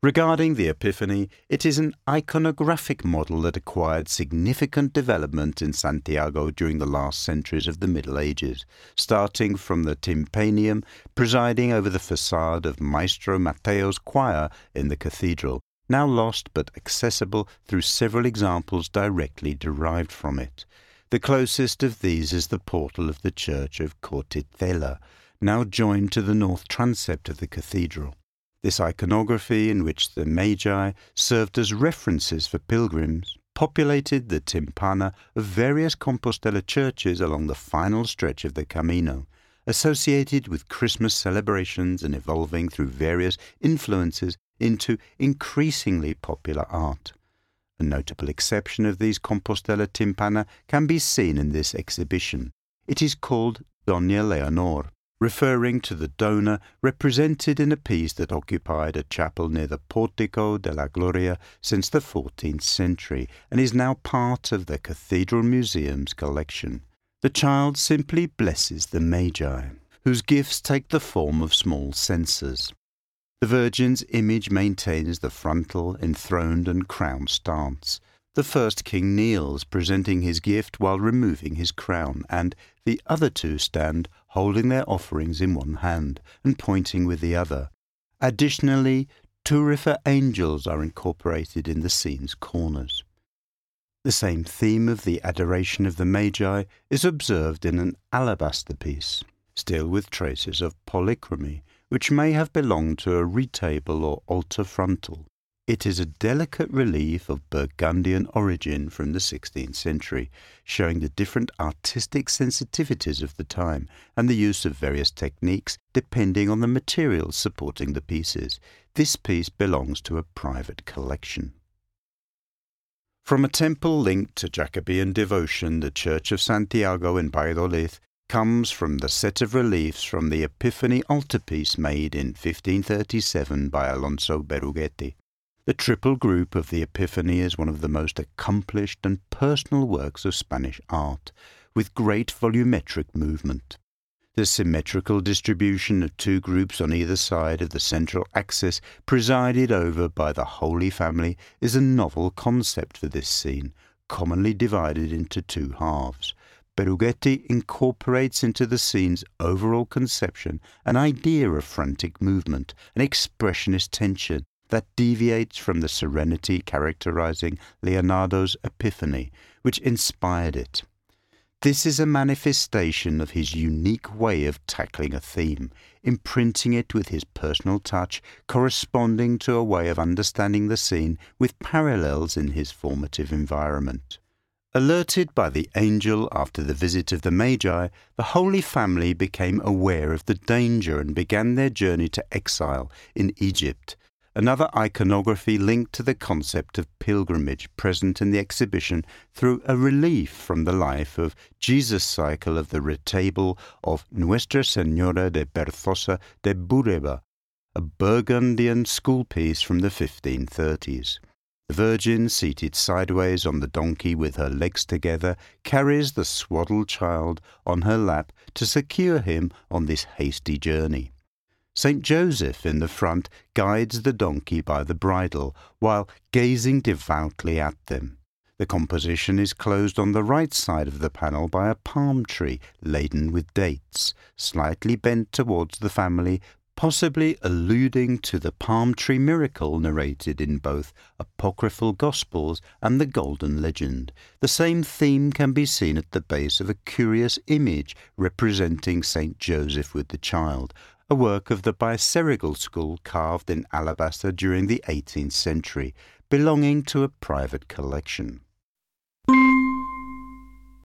Regarding the Epiphany, it is an iconographic model that acquired significant development in Santiago during the last centuries of the Middle Ages, starting from the tympanum presiding over the facade of Maestro Matteo's choir in the cathedral, now lost but accessible through several examples directly derived from it. The closest of these is the portal of the church of Cortitella, now joined to the north transept of the cathedral. This iconography, in which the Magi served as references for pilgrims, populated the tympana of various Compostela churches along the final stretch of the Camino, associated with Christmas celebrations and evolving through various influences into increasingly popular art. A notable exception of these Compostela tympana can be seen in this exhibition. It is called Doña Leonor, referring to the donor represented in a piece that occupied a chapel near the Portico de la Gloria since the 14th century and is now part of the Cathedral Museum's collection. The child simply blesses the Magi, whose gifts take the form of small censers. The Virgin's image maintains the frontal, enthroned and crowned stance. The first king kneels, presenting his gift while removing his crown, and the other two stand holding their offerings in one hand and pointing with the other. Additionally, turifer angels are incorporated in the scene's corners. The same theme of the adoration of the Magi is observed in an alabaster piece, still with traces of polychromy, which may have belonged to a retable or altar frontal. It is a delicate relief of Burgundian origin from the 16th century, showing the different artistic sensitivities of the time and the use of various techniques depending on the materials supporting the pieces. This piece belongs to a private collection. From a temple linked to Jacobean devotion, the Church of Santiago in Valladolid comes from the set of reliefs from the Epiphany altarpiece made in 1537 by Alonso Berruguete. The triple group of the Epiphany is one of the most accomplished and personal works of Spanish art, with great volumetric movement. The symmetrical distribution of two groups on either side of the central axis, presided over by the Holy Family, is a novel concept for this scene, commonly divided into two halves. Berruguete incorporates into the scene's overall conception an idea of frantic movement, an expressionist tension, that deviates from the serenity characterizing Leonardo's Epiphany, which inspired it. This is a manifestation of his unique way of tackling a theme, imprinting it with his personal touch, corresponding to a way of understanding the scene with parallels in his formative environment. Alerted by the angel after the visit of the Magi, the Holy Family became aware of the danger and began their journey to exile in Egypt. Another iconography linked to the concept of pilgrimage present in the exhibition through a relief from the life of Jesus cycle of the retable of Nuestra Señora de Berzosa de Bureba, a Burgundian school piece from the 1530s. The Virgin, seated sideways on the donkey with her legs together, carries the swaddled child on her lap to secure him on this hasty journey. Saint Joseph in the front guides the donkey by the bridle, while gazing devoutly at them. The composition is closed on the right side of the panel by a palm tree laden with dates, slightly bent towards the family, possibly alluding to the palm tree miracle narrated in both apocryphal Gospels and the Golden Legend. The same theme can be seen at the base of a curious image representing Saint Joseph with the child, a work of the Bicerigal school carved in alabaster during the 18th century, belonging to a private collection.